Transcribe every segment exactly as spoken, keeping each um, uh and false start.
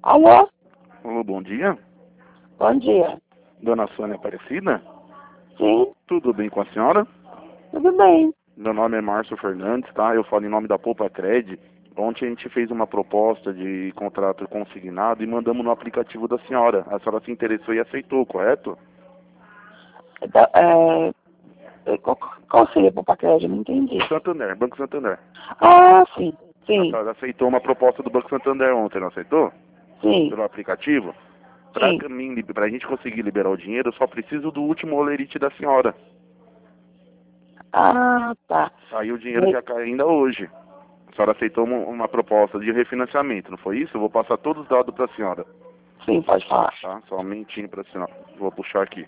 Alô? Alô, bom dia. Bom dia. Dona Sônia Aparecida? Sim, Tudo bem com a senhora? tudo bem. Meu nome é Márcio Fernandes, tá? Eu falo em nome da Poupa Cred. Ontem a gente fez uma proposta de contrato consignado e mandamos no aplicativo da senhora. A senhora se interessou e aceitou, correto? Da- é, é, qual, qual seria o Popacred? Não entendi. Santander, Banco Santander. Ah, sim, A sim, senhora aceitou uma proposta do Banco Santander ontem, não aceitou? sim, Pelo aplicativo? Pra, sim. mim, pra gente conseguir liberar o dinheiro, eu só preciso do último olerite da senhora. Ah, tá. Aí o dinheiro já cai ainda hoje. A senhora aceitou uma, uma proposta de refinanciamento, não foi isso? Eu vou passar todos os dados para a senhora, Sim, pode falar. tá? Só um minutinho para a senhora. Vou puxar aqui.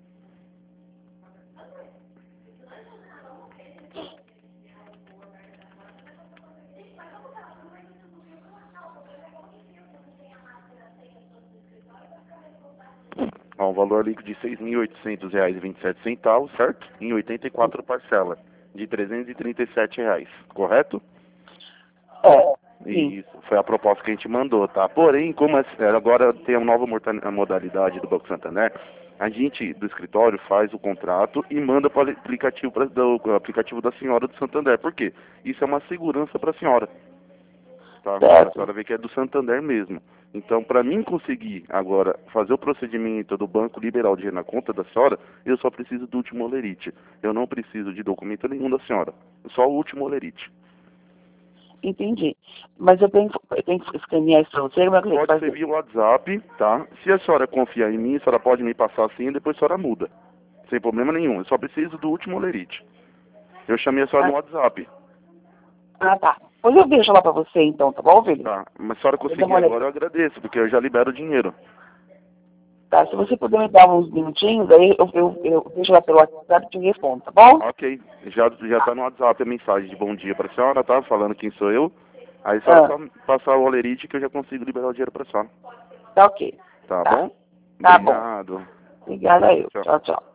Ó, um valor líquido de seis mil e oitocentos reais e vinte e sete centavos, certo? Em oitenta e quatro parcelas, de trezentos e trinta e sete reais, correto? É, sim. Isso, foi a proposta que a gente mandou, tá? Porém, como é- agora tem a nova morta- a modalidade do Banco Santander, a gente do escritório faz o contrato e manda para o aplicativo, pra- do, o aplicativo da senhora do Santander. Por quê? Isso é uma segurança para a senhora, tá? Para a Certo. senhora ver que é do Santander mesmo. Então, para mim conseguir agora fazer o procedimento do banco liberar o dinheiro na conta da senhora, eu só preciso do último olerite. Eu não preciso de documento nenhum da senhora, só o último olerite. Entendi. Mas eu tenho, eu tenho que escanear isso pra você, como é que eu tenho que Pode ser fazer? via WhatsApp, tá? Se a senhora confiar em mim, a senhora pode me passar assim e depois a senhora muda. Sem problema nenhum. Eu só preciso do último olerite. Eu chamei a senhora no Ah, WhatsApp, ah, tá. Pois eu deixo lá pra você então, tá bom, filho? tá? Mas se a senhora Eu dou conseguir uma olhada. agora, eu agradeço, porque eu já libero o dinheiro. Tá, se você puder me dar uns minutinhos, aí eu, eu, eu deixo lá pelo WhatsApp e te respondo, tá bom? Ok. Já, já tá no WhatsApp a mensagem de bom dia pra senhora, tá? Falando quem sou eu. Aí a senhora Ah, só passar o olerite que eu já consigo liberar o dinheiro pra senhora. tá ok. Tá Tá. bom? Tá bom. Obrigado. Obrigada eu. Tchau. Tchau, tchau.